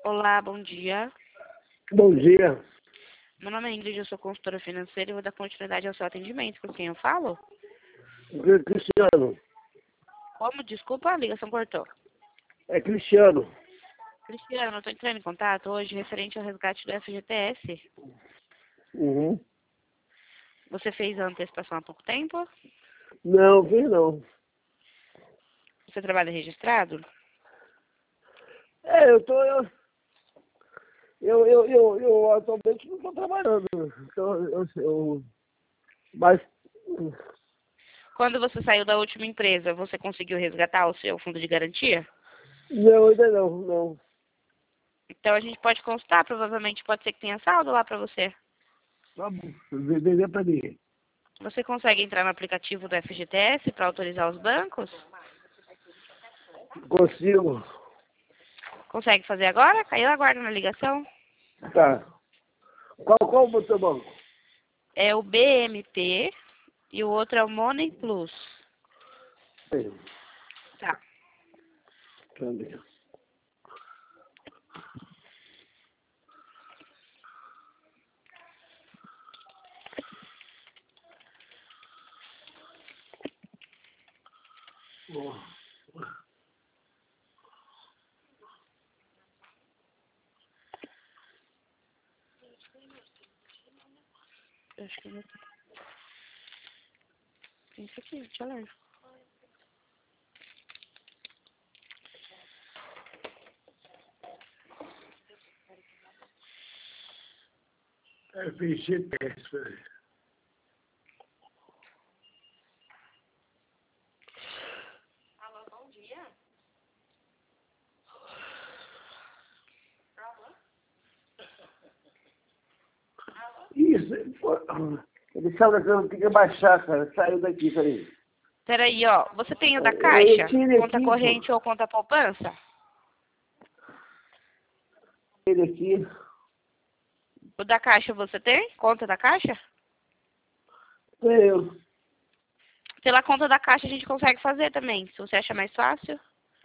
Olá, bom dia. Bom dia. Meu nome é Ingrid, eu sou consultora financeira e vou dar continuidade ao seu atendimento. Com quem eu falo? Cristiano. Como? Desculpa, a ligação cortou. É Cristiano. Cristiano, eu estou entrando em contato hoje referente ao resgate do FGTS. Uhum. Você fez a antecipação há pouco tempo? Não, vi não. Você trabalha registrado? É, eu atualmente não estou trabalhando. Mas, Quando você saiu da última empresa, você conseguiu resgatar o seu fundo de garantia? não, ainda não. Então a gente pode consultar, provavelmente pode ser que tenha saldo lá para você. Tá bom, vender para mim. Você consegue entrar no aplicativo do FGTS para autorizar os bancos? Consigo. Consegue fazer agora? Caiu, aguarda na ligação. Tá. Qual o seu banco? É o BMT e o outro é o Money Plus. Sim. Tá. Cadê? Eu acho que eu vou... Tem isso aqui, deixa eu ler. FGTS, peraí. Alô, bom dia. Isso, pô, ele saiu daqui, eu tenho que baixar, cara. Saiu daqui, peraí. Peraí, ó. Você tem o da Eu Caixa? tirei Conta aqui, corrente pô. ou conta poupança? Ele aqui. O da Caixa você tem? Conta da Caixa? Eu. Pela conta da Caixa a gente consegue fazer também, se você acha mais fácil.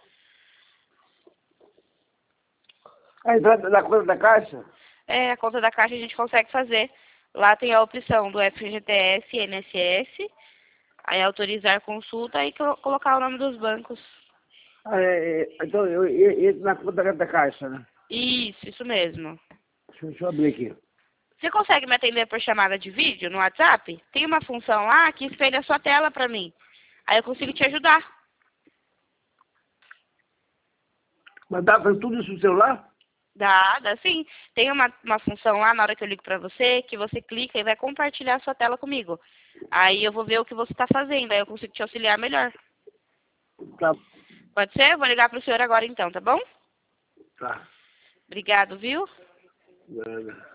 A entrada da conta da Caixa? É, a conta da Caixa a gente consegue fazer. Lá tem a opção do FGTS e INSS, aí autorizar consulta e colocar o nome dos bancos. Então, eu entro na conta da Caixa, né? Isso mesmo. Deixa eu abrir aqui. Você consegue me atender por chamada de vídeo no WhatsApp? Tem uma função lá que espelha a sua tela para mim. Aí eu consigo te ajudar. Mas dá pra tudo isso no celular? Dá sim. Tem uma função lá na hora que eu ligo para você, que você clica e vai compartilhar a sua tela comigo. Aí eu vou ver o que você está fazendo, aí eu consigo te auxiliar melhor. Tá. Pode ser? Eu vou ligar para o senhor agora então, tá bom? Tá. Obrigado, viu? Nada.